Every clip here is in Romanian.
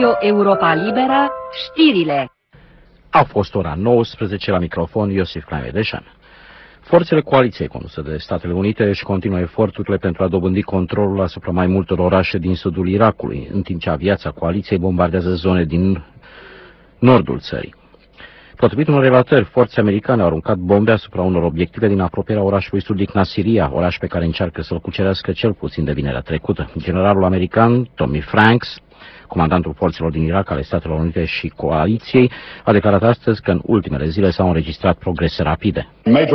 Radio Europa Liberă, știrile. A fost ora 19, la microfon Iosif Clamedeșan. Forțele coaliției conduse de Statele Unite își continuă eforturile pentru a dobândi controlul asupra mai multor orașe din sudul Irakului, în timp ce aviația coaliției bombardează zone din nordul țării. Potrivit unor relatări, forțe americane au aruncat bombe asupra unor obiective din apropierea orașului sudic Nasiria, oraș pe care încearcă să-l cucerească cel puțin de vinerea trecută. Generalul american Tommy Franks, comandantul forțelor din Irak ale Statelor Unite și coaliției, a declarat astăzi că în ultimele zile s-au înregistrat progrese rapide.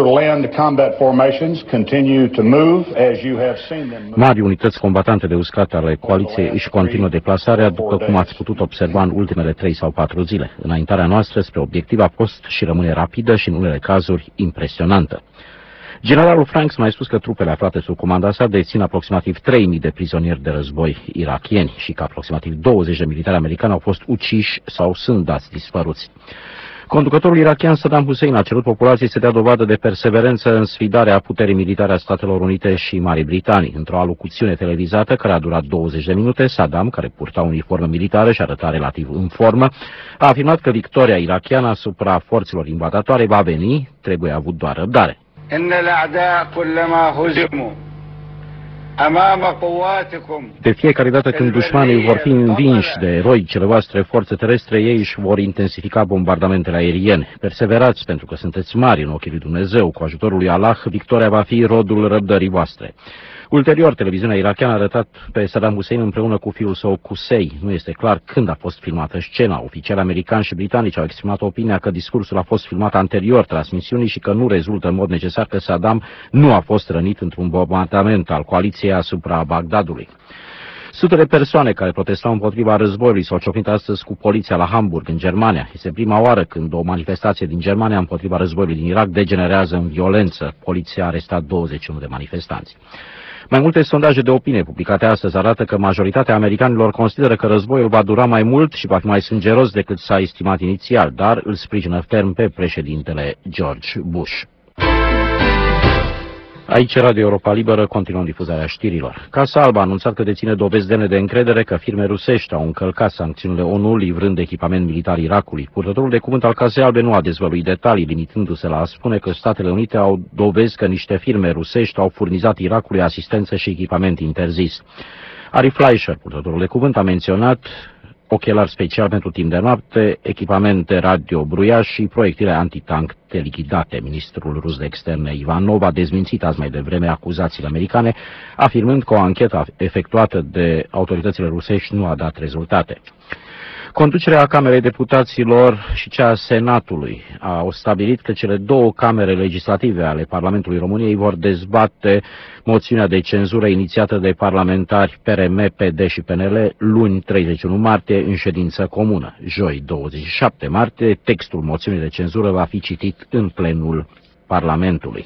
Mari unități combatante de uscat ale coaliției își continuă deplasarea, după cum ați putut observa în ultimele 3 sau 4 zile. Înaintarea noastră spre obiectiv a fost și rămâne rapidă și în unele cazuri impresionantă. Generalul Franks mai spus că trupele aflate sub comanda sa dețin aproximativ 3.000 de prizonieri de război irakieni și că aproximativ 20 de militari americani au fost uciși sau sunt dați dispăruți. Conducătorul irakian Saddam Hussein a cerut populației să dea dovadă de perseverență în sfidarea puterii militare a Statelor Unite și Marii Britanii. Într-o alocuțiune televizată care a durat 20 de minute, Saddam, care purta uniformă militară și arăta relativ în formă, a afirmat că victoria irakiană asupra forțelor invadatoare va veni, trebuie avut doar răbdare. De fiecare dată când dușmanii vor fi învinși de eroicele voastre forțe terestre, ei își vor intensifica bombardamentele aeriene. Perseverați, pentru că sunteți mari în ochii lui Dumnezeu. Cu ajutorul lui Allah, victoria va fi rodul răbdării voastre. Ulterior, televiziunea irakiană a arătat pe Saddam Hussein împreună cu fiul său Qusay. Nu este clar când a fost filmată scena. Oficiali americani și britanici au exprimat opinia că discursul a fost filmat anterior transmisiunii și că nu rezultă în mod necesar că Saddam nu a fost rănit într-un bombardament al coaliției asupra Bagdadului. Sute de persoane care protestau împotriva războiului s-au ciocnit astăzi cu poliția la Hamburg, în Germania. Este prima oară când o manifestație din Germania împotriva războiului din Irak degenerează în violență. Poliția a arestat 21 de manifestanți. Mai multe sondaje de opinie publicate astăzi arată că majoritatea americanilor consideră că războiul va dura mai mult și va fi mai sângeros decât s-a estimat inițial, dar îl sprijină ferm pe președintele George Bush. Aici Radio Europa Liberă, continuăm difuzarea știrilor. Casa Albă a anunțat că deține dovezi demne de încredere că firme rusești au încălcat sancțiunile ONU livrând echipament militar Irakului. Purtătorul de cuvânt al Casei Albe nu a dezvăluit detalii, limitându-se la a spune că Statele Unite au dovezi că niște firme rusești au furnizat Irakului asistență și echipament interzis. Ari Fleischer, purtătorul de cuvânt, a menționat ochelari special pentru timp de noapte, echipamente radio bruiaș și proiectile antitank telichidate. Ministrul rus de externe Ivanov a dezmințit azi mai devreme acuzațiile americane, afirmând că o anchetă efectuată de autoritățile rusești nu a dat rezultate. Conducerea Camerei Deputaților și cea a Senatului au stabilit că cele două camere legislative ale Parlamentului României vor dezbate moțiunea de cenzură inițiată de parlamentari PRM, PD și PNL luni 31 martie în ședință comună. Joi 27 martie, textul moțiunii de cenzură va fi citit în plenul Parlamentului.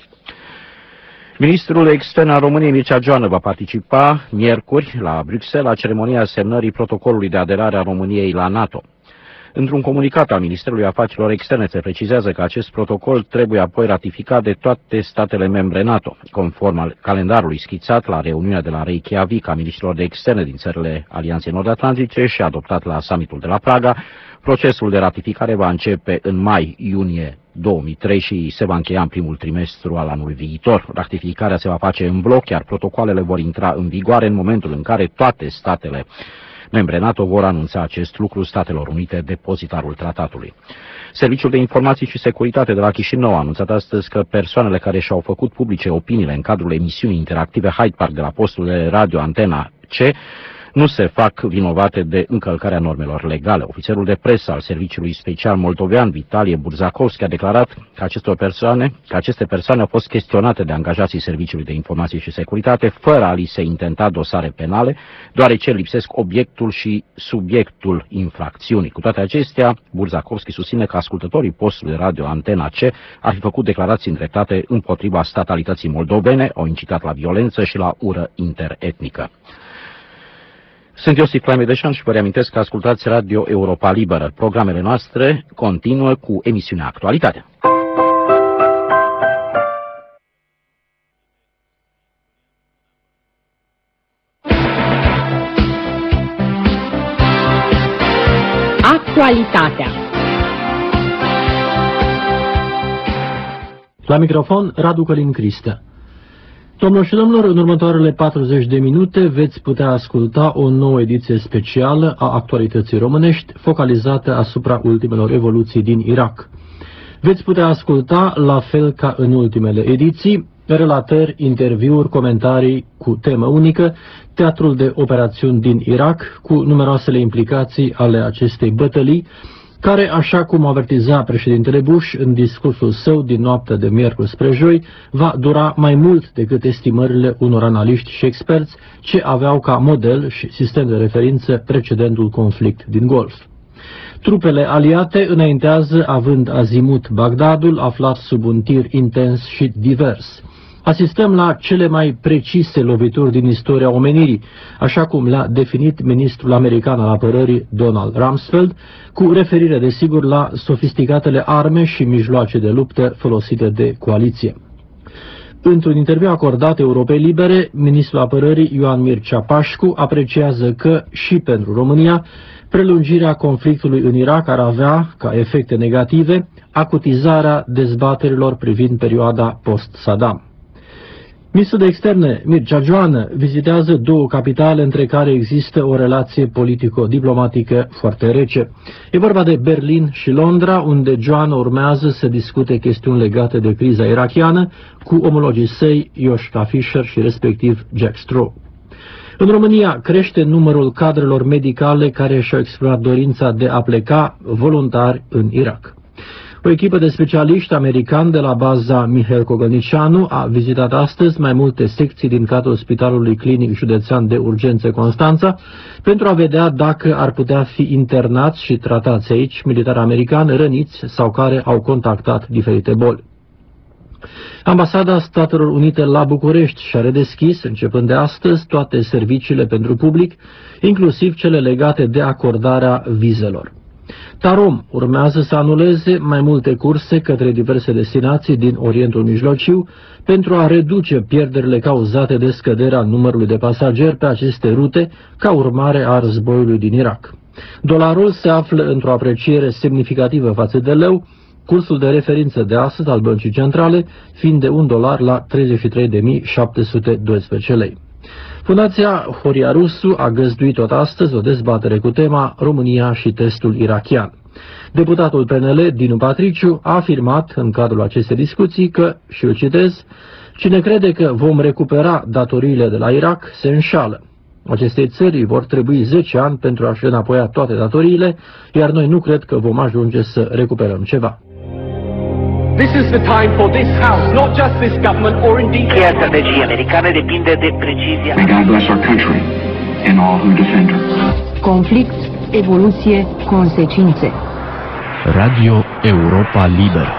Ministrul extern al României, Mircea Joană, va participa miercuri la Bruxelles la ceremonia semnării protocolului de aderare a României la NATO. Într-un comunicat al Ministerului Afacerilor Externe se precizează că acest protocol trebuie apoi ratificat de toate statele membre NATO. Conform al calendarului schițat la reuniunea de la Reykjavik a ministrilor de externe din țările Alianței Nord-Atlantice și adoptat la summitul de la Praga, procesul de ratificare va începe în mai-iunie 2003 și se va încheia în primul trimestru al anului viitor. Ratificarea se va face în bloc, iar protocoalele vor intra în vigoare în momentul în care toate statele membre NATO vor anunța acest lucru Statelor Unite, depozitarul tratatului. Serviciul de Informații și Securitate de la Chișinău a anunțat astăzi că persoanele care și-au făcut publice opiniile în cadrul emisiunii interactive Hyde Park de la postul de radio Antena C nu se fac vinovate de încălcarea normelor legale. Ofițerul de presă al Serviciului Special Moldovean, Vitalie Burzakovski, a declarat că aceste persoane au fost chestionate de angajații Serviciului de Informații și Securitate fără a li se intenta dosare penale, deoarece lipsesc obiectul și subiectul infracțiunii. Cu toate acestea, Burzakovski susține că ascultătorii postului de radio Antena C ar fi făcut declarații îndreptate împotriva statalității moldovene, au incitat la violență și la ură interetnică. Sunt Iosif Clamedeșan și vă reamintesc că ascultați Radio Europa Liberă. Programele noastre continuă cu emisiunea Actualitatea. Actualitatea. La microfon, Radu Călin Cristea. Domnilor și domnilor, în următoarele 40 de minute veți putea asculta o nouă ediție specială a Actualității Românești, focalizată asupra ultimelor evoluții din Irak. Veți putea asculta, la fel ca în ultimele ediții, relatări, interviuri, comentarii cu temă unică, teatrul de operațiuni din Irak, cu numeroasele implicații ale acestei bătălii, care, așa cum avertiza președintele Bush în discursul său din noaptea de miercuri spre joi, va dura mai mult decât estimările unor analiști și experți ce aveau ca model și sistem de referință precedentul conflict din Golf. Trupele aliate înaintează având azimut Bagdadul, aflat sub un tir intens și divers. Asistăm la cele mai precise lovituri din istoria omenirii, așa cum le-a definit ministrul american al apărării Donald Rumsfeld, cu referire desigur la sofisticatele arme și mijloace de luptă folosite de coaliție. Într-un interviu acordat Europei Libere, ministrul apărării Ioan Mircea Pașcu apreciază că și pentru România prelungirea conflictului în Irak ar avea, ca efecte negative, acutizarea dezbaterilor privind perioada post-Saddam. Ministrul de Externe, Mircea Joană, vizitează două capitale între care există o relație politico-diplomatică foarte rece. E vorba de Berlin și Londra, unde Joană urmează să discute chestiuni legate de criza irakiană cu omologii săi Joschka Fischer și respectiv Jack Straw. În România crește numărul cadrelor medicale care și-au exprimat dorința de a pleca voluntari în Irak. O echipă de specialiști americani de la baza Mihail Cogălnicianu a vizitat astăzi mai multe secții din cadrul Spitalului Clinic Județean de Urgențe Constanța pentru a vedea dacă ar putea fi internați și tratați aici militari americani răniți sau care au contactat diferite boli. Ambasada Statelor Unite la București și-a redeschis, începând de astăzi, toate serviciile pentru public, inclusiv cele legate de acordarea vizelor. Tarom urmează să anuleze mai multe curse către diverse destinații din Orientul Mijlociu pentru a reduce pierderile cauzate de scăderea numărului de pasageri pe aceste rute ca urmare a războiului din Irak. Dolarul se află într-o apreciere semnificativă față de leu, cursul de referință de astăzi al Băncii Centrale fiind de $1 la 33.712 lei. Fundația Horia Rusu a găzduit tot astăzi o dezbatere cu tema România și testul irakian. Deputatul PNL, Dinu Patriciu, a afirmat în cadrul acestei discuții că, și îl citez, cine crede că vom recupera datoriile de la Irak se înșală. Acestei țări vor trebui 10 ani pentru a-și înapoia toate datoriile, iar noi nu cred că vom ajunge să recuperăm ceva. This is the time for this house, not just this government or indeed... Cheia strategiei americane depinde de precizie. May God bless our country and all who defend her. Conflict, evoluție, consecințe. Radio Europa Liberă.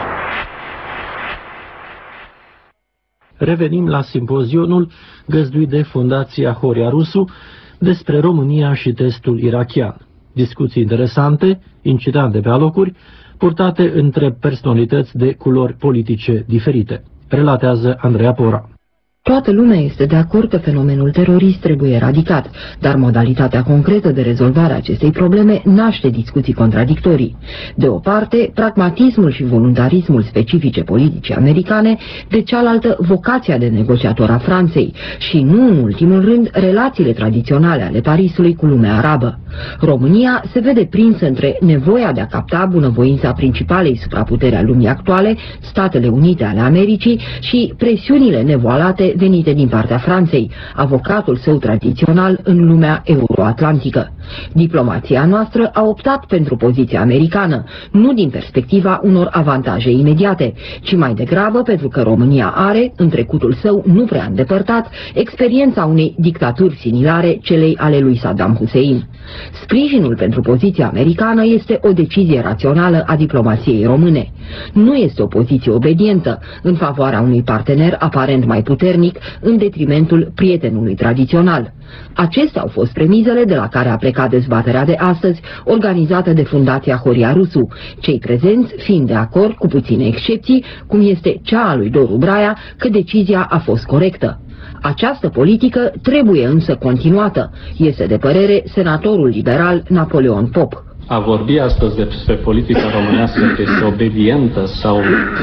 Revenim la simpozionul găzduit de Fundația Horia Rusu despre România și testul irakian. Discuții interesante, incitante pe alocuri, purtate între personalități de culori politice diferite, relatează Andreea Pora. Toată lumea este de acord că fenomenul terorist trebuie eradicat, dar modalitatea concretă de rezolvare a acestei probleme naște discuții contradictorii. De o parte, pragmatismul și voluntarismul specifice politicii americane, de cealaltă, vocația de negociator a Franței și, nu în ultimul rând, relațiile tradiționale ale Parisului cu lumea arabă. România se vede prinsă între nevoia de a capta bunăvoința principalei supraputeri a lumii actuale, Statele Unite ale Americii, și presiunile nevoalate venite din partea Franței, avocatul său tradițional în lumea euroatlantică. Diplomația noastră a optat pentru poziția americană, nu din perspectiva unor avantaje imediate, ci mai degrabă pentru că România are, în trecutul său nu prea îndepărtat, experiența unei dictaturi similare celei ale lui Saddam Hussein. Sprijinul pentru poziția americană este o decizie rațională a diplomației române. Nu este o poziție obedientă în favoarea unui partener aparent mai puternic în detrimentul prietenului tradițional. Acestea au fost premizele de la care a plecat dezbaterea de astăzi, organizată de Fundația Horia Rusu, cei prezenți fiind de acord, cu puține excepții, cum este cea a lui Doru Braia, că decizia a fost corectă. Această politică trebuie însă continuată, este de părere senatorul liberal Napoleon Pop. A vorbi astăzi despre politica românească că este obedientă sau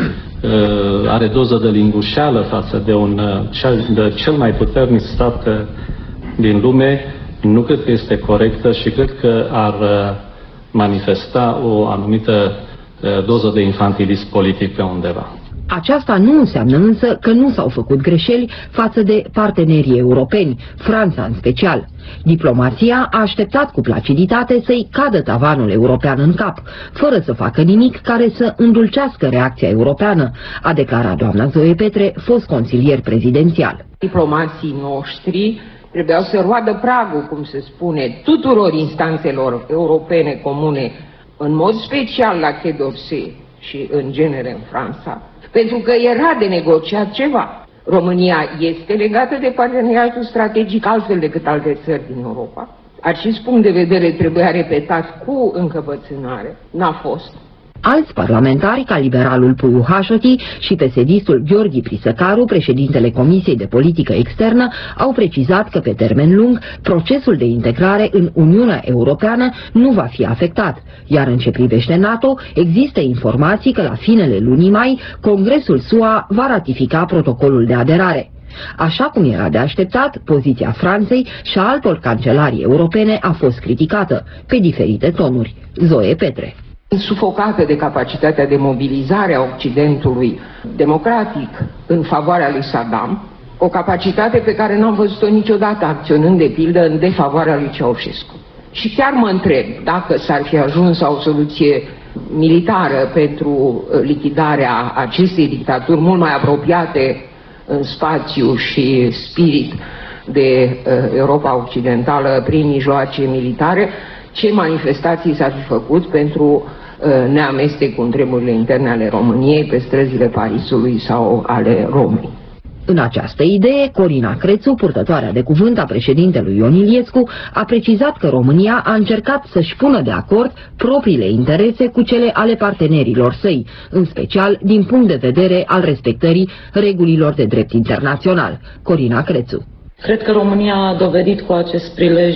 are doză de lingușeală față de cel mai puternic stat din lume, nu cred că este corectă și cred că ar manifesta o anumită doză de infantilism politic pe undeva. Aceasta nu înseamnă însă că nu s-au făcut greșeli față de partenerii europeni, Franța în special. Diplomația a așteptat cu placiditate să-i cadă tavanul european în cap, fără să facă nimic care să îndulcească reacția europeană, a declarat doamna Zoe Petre, fost consilier prezidențial. Diplomații noștri trebuiau să roadă pragul, cum se spune, tuturor instanțelor europene comune, în mod special la Quai d'Orsay și în genere în Franța, pentru că era de negociat ceva. România este legată de parteneriatul strategic altfel decât alte țări din Europa. Acest punct de vedere trebuia repetat cu încăpățânare. N-a fost. Alți parlamentari, ca liberalul Puiu Hașoti și pesedistul Gheorghi Prisăcaru, președintele Comisiei de Politică Externă, au precizat că pe termen lung procesul de integrare în Uniunea Europeană nu va fi afectat, iar în ce privește NATO, există informații că la finele lunii mai, Congresul SUA va ratifica protocolul de aderare. Așa cum era de așteptat, poziția Franței și a altor cancelarii europene a fost criticată, pe diferite tonuri. Zoe Petre. Sufocată de capacitatea de mobilizare a Occidentului democratic în favoarea lui Saddam, o capacitate pe care n-am văzut-o niciodată acționând de pildă în defavoarea lui Ceaușescu. Și chiar mă întreb dacă s-ar fi ajuns la o soluție militară pentru lichidarea acestei dictaturi mult mai apropiate în spațiu și spirit de Europa Occidentală prin mijloace militare, ce manifestații s-ar fi făcut pentru neamestecul în treburile interne ale României pe străzile Parisului sau ale Romei. În această idee, Corina Crețu, purtătoarea de cuvânt a președintelui Ion Iliescu, a precizat că România a încercat să-și pună de acord propriile interese cu cele ale partenerilor săi, în special din punct de vedere al respectării regulilor de drept internațional. Corina Crețu. Cred că România a dovedit cu acest prilej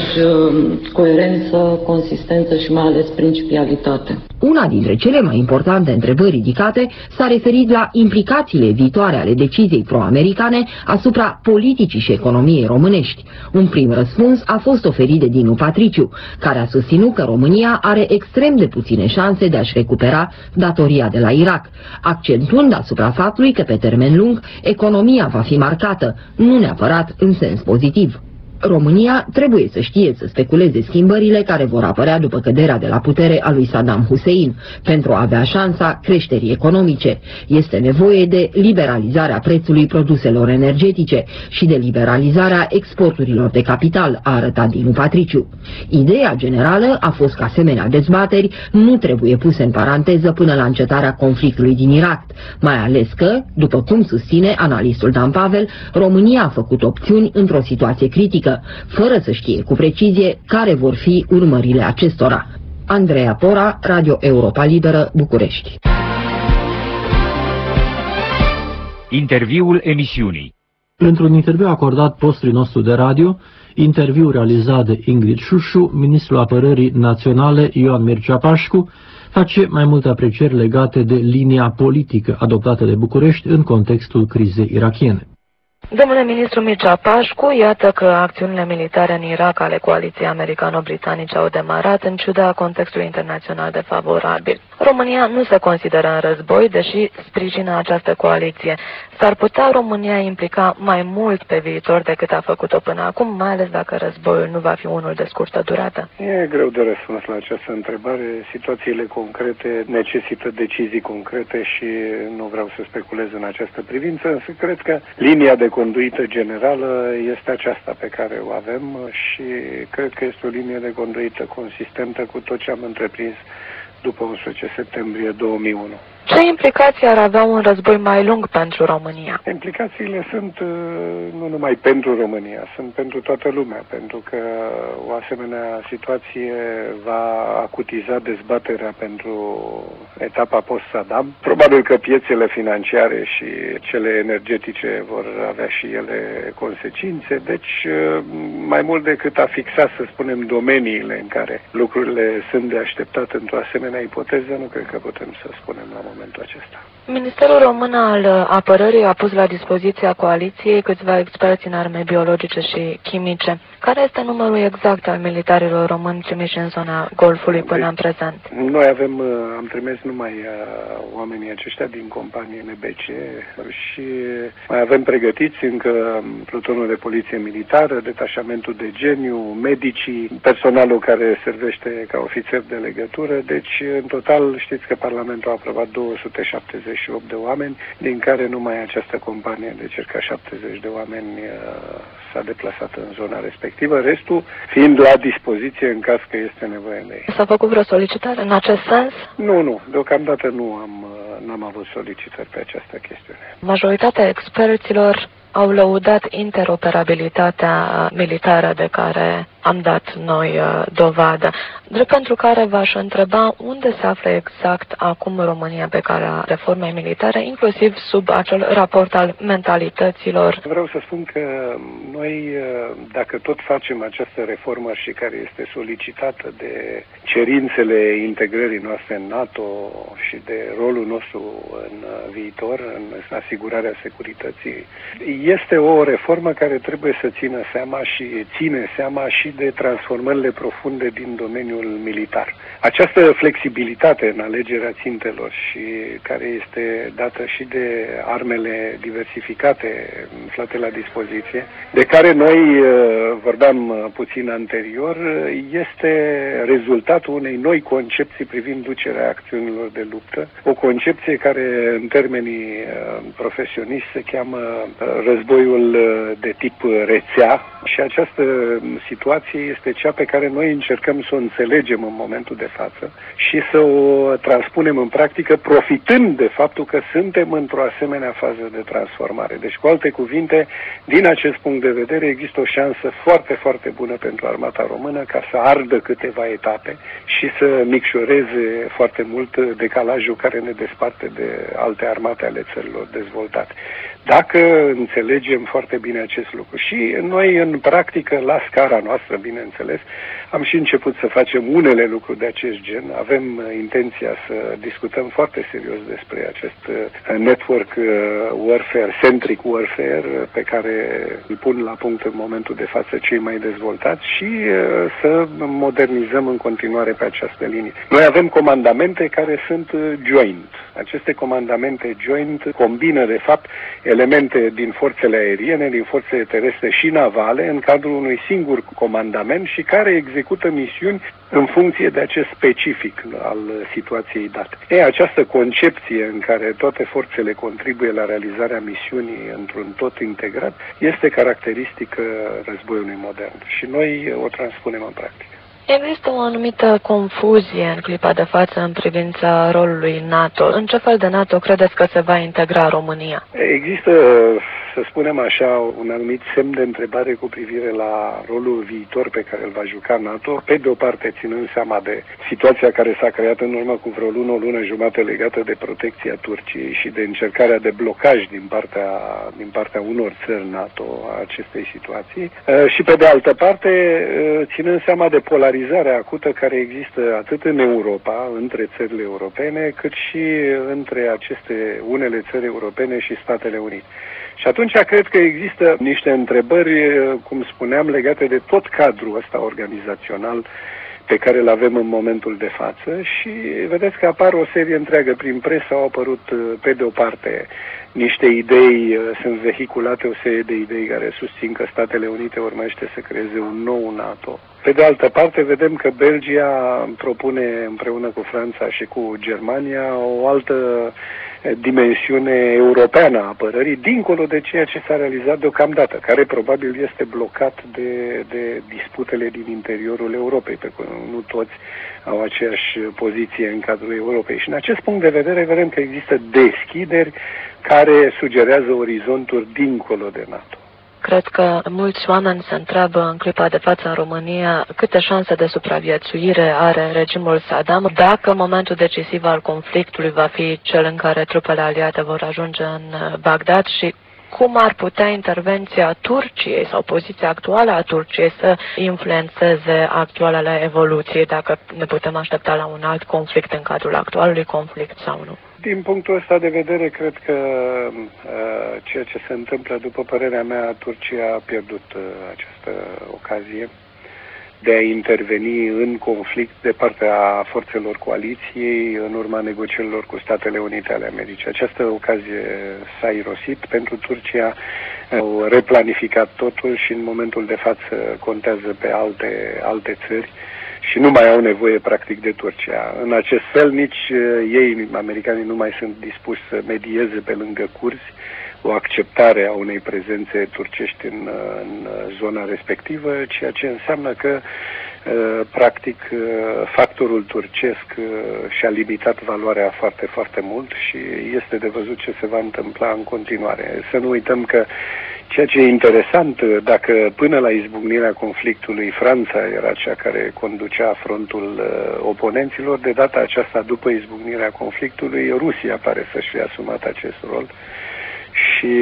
coerență, consistență și mai ales principialitate. Una dintre cele mai importante întrebări ridicate s-a referit la implicațiile viitoare ale deciziei pro-americane asupra politicii și economiei românești. Un prim răspuns a fost oferit de Dinu Patriciu, care a susținut că România are extrem de puține șanse de a-și recupera datoria de la Irak, accentuând asupra faptului că pe termen lung economia va fi marcată, nu neapărat în sens pozitiv. România trebuie să știe să speculeze schimbările care vor apărea după căderea de la putere a lui Saddam Hussein. Pentru a avea șansa creșterii economice, este nevoie de liberalizarea prețului produselor energetice și de liberalizarea exporturilor de capital, a arătat Dinu Patriciu. Ideea generală a fost că asemenea dezbateri nu trebuie puse în paranteză până la încetarea conflictului din Irak, mai ales că, după cum susține analistul Dan Pavel, România a făcut opțiuni într-o situație critică, fără să știe cu precizie care vor fi urmările acestora. Andreea Pora, Radio Europa Liberă, București. Interviul emisiunii. Într-un interviu acordat postului nostru de radio, interviu realizat de Ingrid Șușu, ministrul apărării naționale Ioan Mircea Pașcu face mai multe aprecieri legate de linia politică adoptată de București în contextul crizei irakiene. Domnule ministru Mircea Pașcu, iată că acțiunile militare în Irak ale coaliției americano-britanice au demarat în ciuda contextului internațional defavorabil. România nu se consideră în război, deși sprijină această coaliție. S-ar putea România implica mai mult pe viitor decât a făcut-o până acum, mai ales dacă războiul nu va fi unul de scurtă durată? E greu de răspuns la această întrebare. Situațiile concrete necesită decizii concrete și nu vreau să speculez în această privință, însă cred că linia de conduită generală este aceasta pe care o avem și cred că este o linie de conduită consistentă cu tot ce am întreprins după 11 septembrie 2001. Ce implicații ar avea un război mai lung pentru România? Implicațiile sunt nu numai pentru România, sunt pentru toată lumea, pentru că o asemenea situație va acutiza dezbaterea pentru etapa post-Saddam. Probabil că piețele financiare și cele energetice vor avea și ele consecințe, deci mai mult decât a fixa, să spunem, domeniile în care lucrurile sunt de așteptat într-o asemenea ipoteză, nu cred că putem să spunem la momentul acesta. Ministerul Român al Apărării a pus la dispoziția coaliției câțiva experți în arme biologice și chimice. Care este numărul exact al militarilor români trimiși în zona Golfului până în prezent? Noi am trimis numai oamenii aceștia din companie NBC și mai avem pregătiți încă plutonul de poliție militară, detașamentul de geniu, medicii, personalul care servește ca ofițer de legătură. Deci, în total, știți că Parlamentul a aprobat 278 de oameni, din care numai această companie de circa 70 de oameni s-a deplasat în zona respectivă, restul fiind la dispoziție în caz că este nevoie de ei. S-a făcut vreo solicitare în acest sens? Nu, deocamdată n-am avut solicitări pe această chestiune. Majoritatea experților au lăudat interoperabilitatea militară de care am dat noi dovadă, drept pentru care v-aș întreba unde se află exact acum România pe calea reformei militare, inclusiv sub acel raport al mentalităților. Vreau să spun că noi, dacă tot facem această reformă și care este solicitată de cerințele integrării noastre în NATO și de rolul nostru în viitor, în asigurarea securității, este o reformă care trebuie să țină seama și ține seama și de transformările profunde din domeniul militar. Această flexibilitate în alegerea țintelor și care este dată și de armele diversificate aflate la dispoziție, de care noi vorbeam puțin anterior, este rezultatul unei noi concepții privind ducerea acțiunilor de luptă, o concepție care în termenii profesioniști se cheamă războiul de tip rețea și această situație este cea pe care noi încercăm să o înțelegem în momentul de față și să o transpunem în practică, profitând de faptul că suntem într-o asemenea fază de transformare. Deci, cu alte cuvinte, din acest punct de vedere, există o șansă foarte, foarte bună pentru armata română ca să ardă câteva etape și să micșoreze foarte mult decalajul care ne desparte de alte armate ale țărilor dezvoltate. Dacă înțelegem foarte bine acest lucru și noi în practică, la scara noastră, bineînțeles, am și început să facem unele lucruri de acest gen. Avem intenția să discutăm foarte serios despre acest network warfare, centric warfare, pe care îl pun la punct în momentul de față cei mai dezvoltați și să modernizăm în continuare pe această linie. Noi avem comandamente care sunt joint. Aceste comandamente joint combină, de fapt, elemente din forțele aeriene, din forțele terestre și navale în cadrul unui singur comandament și care execută misiuni în funcție de acest specific al situației date. Această concepție în care toate forțele contribuie la realizarea misiunii într-un tot integrat este caracteristică războiului modern și noi o transpunem în practică. Există o anumită confuzie în clipa de față în privința rolului NATO. În ce fel de NATO credeți că se va integra România? Există, să spunem așa, un anumit semn de întrebare cu privire la rolul viitor pe care îl va juca NATO, pe de o parte ținând seama de situația care s-a creat în urmă cu vreo lună jumate legată de protecția Turciei și de încercarea de blocaj din partea unor țări NATO a acestei situații și pe de altă parte ținând seama de polarizarea acută care există atât în Europa, între țările europene, cât și între unele țări europene și Statele Unite. Și atunci cred că există niște întrebări, cum spuneam, legate de tot cadrul ăsta organizațional pe care îl avem în momentul de față și vedeți că apar o serie întreagă prin presă, au apărut pe de o parte niște idei, sunt vehiculate o serie de idei care susțin că Statele Unite urmește să creeze un nou NATO. Pe de altă parte, vedem că Belgia propune împreună cu Franța și cu Germania o altă dimensiune europeană a apărării, dincolo de ceea ce s-a realizat deocamdată, care probabil este blocat de disputele din interiorul Europei, pentru că nu toți au aceeași poziție în cadrul Europei. Și în acest punct de vedere vedem că există deschideri care sugerează orizonturi dincolo de NATO. Cred că mulți oameni se întreabă în clipa de față în România câte șanse de supraviețuire are regimul Saddam dacă momentul decisiv al conflictului va fi cel în care trupele aliate vor ajunge în Bagdad și cum ar putea intervenția Turciei sau poziția actuală a Turciei să influențeze actualele evoluții, dacă ne putem aștepta la un alt conflict în cadrul actualului conflict sau nu. Din punctul ăsta de vedere, cred că ceea ce se întâmplă, după părerea mea, Turcia a pierdut această ocazie de a interveni în conflict de partea forțelor coaliției în urma negocierilor cu Statele Unite ale Americii. Această ocazie s-a irosit. Pentru Turcia au replanificat totul și în momentul de față contează pe alte țări și nu mai au nevoie practic de Turcia. În acest fel nici ei, americanii, nu mai sunt dispuși să medieze pe lângă curzi o acceptare a unei prezențe turcești în zona respectivă, ceea ce înseamnă că practic factorul turcesc și-a limitat valoarea foarte, foarte mult și este de văzut ce se va întâmpla în continuare. Să nu uităm că ceea ce e interesant, dacă până la izbucnirea conflictului Franța era cea care conducea frontul oponenților, de data aceasta, după izbucnirea conflictului, Rusia pare să-și fie asumat acest rol. Și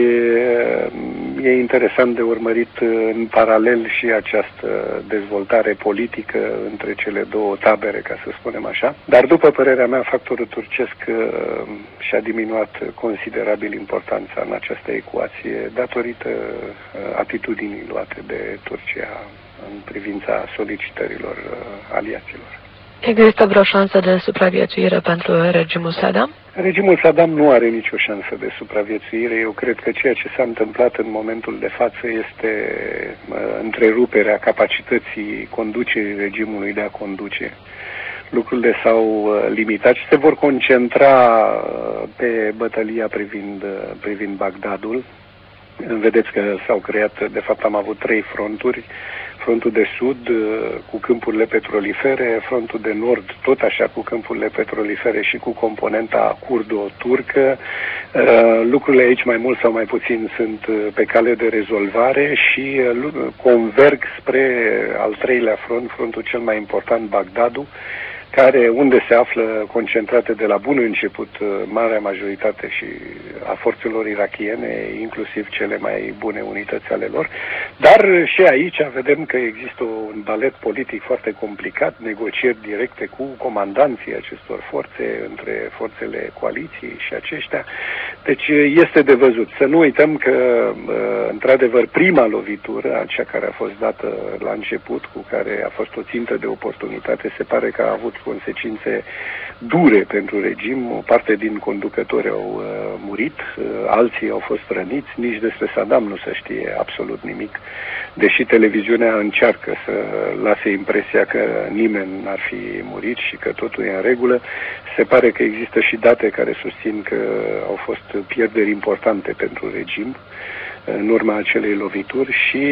e interesant de urmărit în paralel și această dezvoltare politică între cele două tabere, ca să spunem așa. Dar după părerea mea, factorul turcesc și-a diminuat considerabil importanța în această ecuație datorită atitudinii luate de Turcia în privința solicitărilor aliaților. Există vreo șansă de supraviețuire pentru regimul Saddam? Regimul Saddam nu are nicio șansă de supraviețuire. Eu cred că ceea ce s-a întâmplat în momentul de față este întreruperea capacității conducerii regimului de a conduce. Lucrurile s-au limitat și se vor concentra pe bătălia privind Bagdadul. Vedeți că s-au creat, de fapt am avut 3 fronturi. Frontul de sud cu câmpurile petrolifere, frontul de nord tot așa cu câmpurile petrolifere și cu componenta curdo-turcă. Lucrurile aici mai mult sau mai puțin sunt pe cale de rezolvare și converg spre al 3-lea front, frontul cel mai important, Bagdadul, unde se află concentrate de la bun început marea majoritate și a forțelor irakiene, inclusiv cele mai bune unități ale lor. Dar și aici vedem că există un balet politic foarte complicat, negocieri directe cu comandanții acestor forțe, între forțele coaliției și aceștia. Deci este de văzut. Să nu uităm că, într-adevăr, prima lovitură, cea care a fost dată la început, cu care a fost o țintă de oportunitate, se pare că a avut consecințe dure pentru regim. O parte din conducători au murit, alții au fost răniți, nici despre Saddam nu se știe absolut nimic, deși televiziunea încearcă să lase impresia că nimeni n-ar fi murit și că totul e în regulă. Se pare că există și date care susțin că au fost pierderi importante pentru regim în urma acelei lovituri și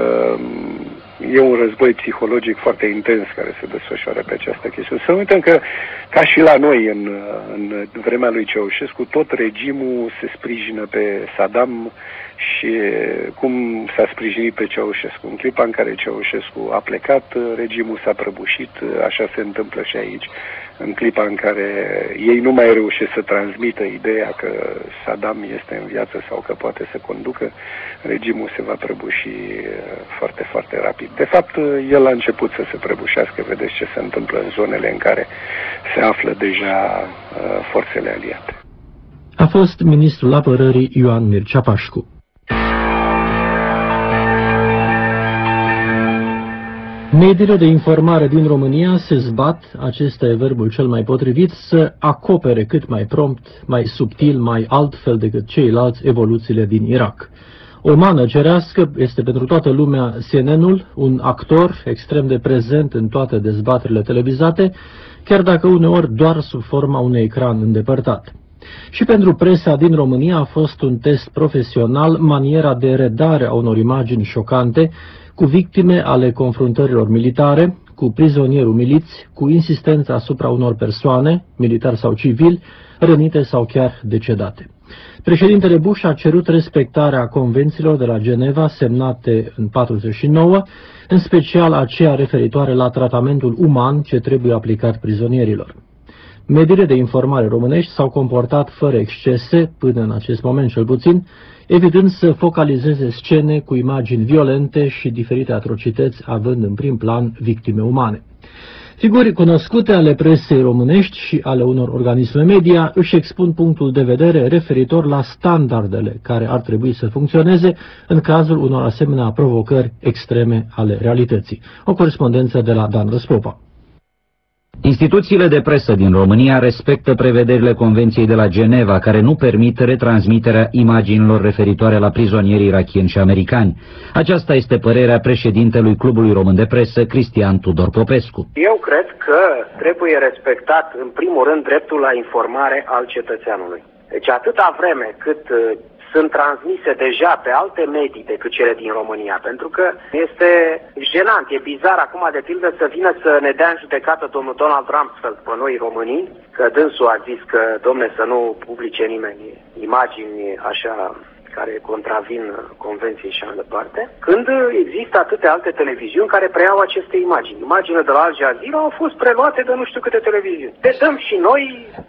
e un război psihologic foarte intens care se desfășoară pe această chestiune. Să nu uităm că, ca și la noi în vremea lui Ceaușescu, tot regimul se sprijină pe Saddam și cum s-a sprijinit pe Ceaușescu. În clipa în care Ceaușescu a plecat, regimul s-a prăbușit, așa se întâmplă și aici. În clipa în care ei nu mai reușesc să transmită ideea că Saddam este în viață sau că poate să conducă, regimul se va prăbuși foarte, foarte rapid. De fapt, el a început să se prăbușească. Vedeți ce se întâmplă în zonele în care se află deja forțele aliate. A fost ministrul apărării Ioan Mircea Pașcu. Mediile de informare din România se zbat, acesta e verbul cel mai potrivit, să acopere cât mai prompt, mai subtil, mai altfel decât ceilalți evoluțiile din Irak. O mană cerească este pentru toată lumea CNN-ul, un actor extrem de prezent în toate dezbaterile televizate, chiar dacă uneori doar sub forma unui ecran îndepărtat. Și pentru presa din România a fost un test profesional maniera de redare a unor imagini șocante, cu victime ale confruntărilor militare, cu prizonieri umiliți, cu insistența asupra unor persoane, militari sau civili, rănite sau chiar decedate. Președintele Bush a cerut respectarea convențiilor de la Geneva semnate în 1949, în special aceea referitoare la tratamentul uman ce trebuie aplicat prizonierilor. Mediile de informare românești s-au comportat fără excese, până în acest moment cel puțin, evitând să focalizeze scene cu imagini violente și diferite atrocități, având în prim plan victime umane. Figuri cunoscute ale presei românești și ale unor organisme media își expun punctul de vedere referitor la standardele care ar trebui să funcționeze în cazul unor asemenea provocări extreme ale realității. O corespondență de la Dan Răspopa. Instituțiile de presă din România respectă prevederile Convenției de la Geneva, care nu permit retransmiterea imaginilor referitoare la prizonierii irakieni și americani. Aceasta este părerea președintelui Clubului Român de Presă, Cristian Tudor Popescu. Eu cred că trebuie respectat, în primul rând, dreptul la informare al cetățeanului. Deci atâta vreme cât sunt transmise deja pe alte medii decât cele din România, pentru că este jenant, e bizar acum de pildă să vină să ne dea în judecată domnul Donald Rumsfeld pe noi românii, că dânsul a zis că, domne, să nu publice nimeni imagini așa care contravin convenției și așa departe, când există atâtea alte televiziuni care preiau aceste imagini. Imaginile de la Al Jazeera au fost preluate de nu știu câte televiziuni. Le dăm și noi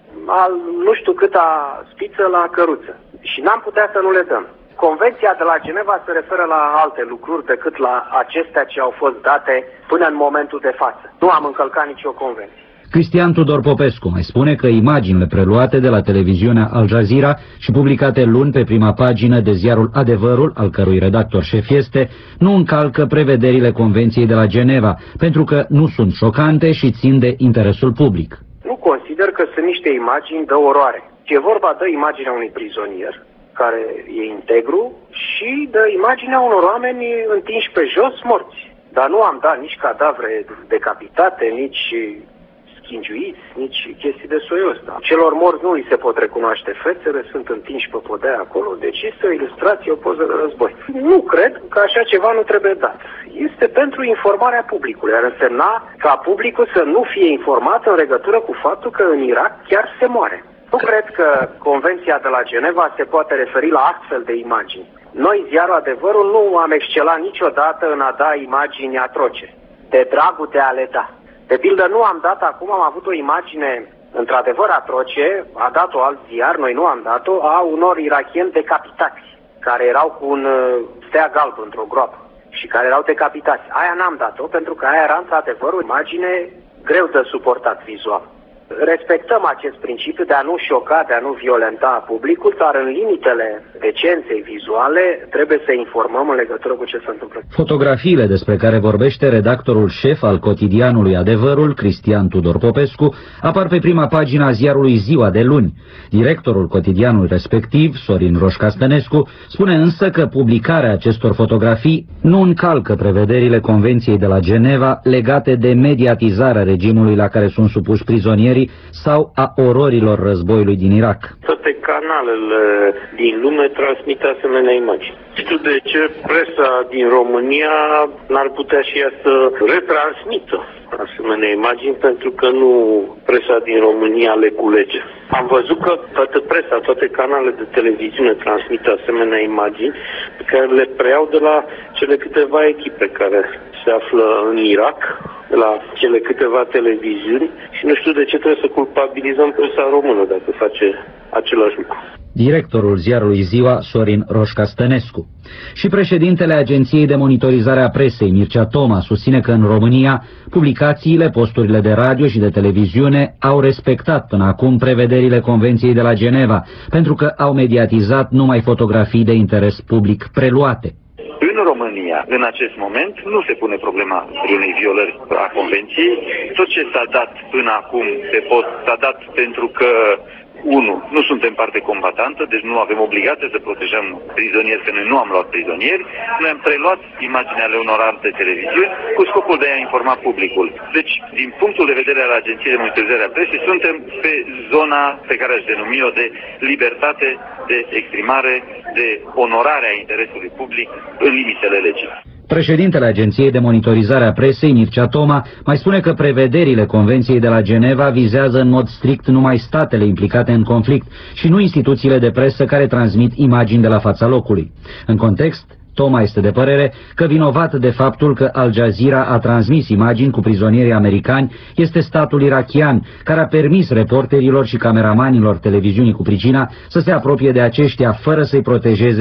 al nu știu câta spiță la căruță. Și n-am putea să nu le dăm. Convenția de la Geneva se referă la alte lucruri decât la acestea ce au fost date până în momentul de față. Nu am încălcat nicio convenție. Cristian Tudor Popescu mai spune că imaginile preluate de la televiziunea Al Jazeera și publicate luni pe prima pagină de ziarul Adevărul, al cărui redactor șef este, nu încalcă prevederile Convenției de la Geneva, pentru că nu sunt șocante și țin de interesul public. Nu consider că sunt niște imagini de oroare. E vorba de imaginea unui prizonier care e integru și de imaginea unor oameni întinși pe jos, morți. Dar nu am dat nici cadavre decapitate, nici schingiuiți, nici chestii de soiul ăsta. Celor morți nu li se pot recunoaște fețele, sunt întinși pe podea acolo, deci este o ilustrație, o poză de război. Nu cred că așa ceva nu trebuie dat. Este pentru informarea publicului, ar însemna ca publicul să nu fie informat în legătură cu faptul că în Irak chiar se moare. Nu cred că Convenția de la Geneva se poate referi la astfel de imagini. Noi, ziarul Adevărul, nu am excelat niciodată în a da imagini atroce, de dragul de a le da. De pildă, nu am dat, acum am avut o imagine într-adevăr atroce, a dat-o alt ziar, noi nu am dat-o, a unor irakieni decapitați, care erau cu un steag alb într-o groapă și care erau decapitați. Aia n-am dat-o, pentru că aia era într-adevăr o imagine greu de suportat vizual. Respectăm acest principiu de a nu șoca, de a nu violenta publicul, dar în limitele decenței vizuale trebuie să informăm în legătură cu ce se întâmplă. Fotografiile despre care vorbește redactorul șef al cotidianului Adevărul, Cristian Tudor Popescu, apar pe prima pagina a ziarului Ziua de luni. Directorul cotidianului respectiv, Sorin Roșca Stănescu, spune însă că publicarea acestor fotografii nu încalcă prevederile Convenției de la Geneva legate de mediatizarea regimului la care sunt supuși prizonierii sau a ororilor războiului din Irak. Toate canalele din lume transmit asemenea imagini. Știu de ce presa din România n-ar putea și ea să retransmită asemenea imagini, pentru că nu presa din România le culege. Am văzut că toată presa, toate canalele de televiziune transmit asemenea imagini pe care le preiau de la cele câteva echipe care se află în Irak, de la cele câteva televiziuni, și nu știu de ce trebuie să culpabilizăm presa română dacă face același lucru. Directorul ziarului Ziua, Sorin Roșca Stănescu. Și președintele Agenției de Monitorizare a Presei, Mircea Toma, susține că în România publicațiile, posturile de radio și de televiziune au respectat până acum prevederile Convenției de la Geneva, pentru că au mediatizat numai fotografii de interes public preluate. În România România, în acest moment, nu se pune problema unei violări a Convenției. Tot ce s-a dat până acum pe post s-a dat pentru că 1. Nu suntem parte combatantă, deci nu avem obligație să protejăm prizonieri, că noi nu am luat prizonieri. Noi am preluat imaginea ale unor alte televiziuni cu scopul de a informa publicul. Deci, din punctul de vedere al Agenției de Monitorizare a Presei, suntem pe zona pe care aș denumi-o de libertate de exprimare, de onorare a interesului public în limitele legii. Președintele Agenției de Monitorizare a Presei, Mircea Toma, mai spune că prevederile Convenției de la Geneva vizează în mod strict numai statele implicate în conflict și nu instituțiile de presă care transmit imagini de la fața locului. În context, Toma este de părere că vinovat de faptul că Al Jazeera a transmis imagini cu prizonierii americani este statul irachian, care a permis reporterilor și cameramanilor televiziunii cu pricina să se apropie de aceștia fără să-i protejeze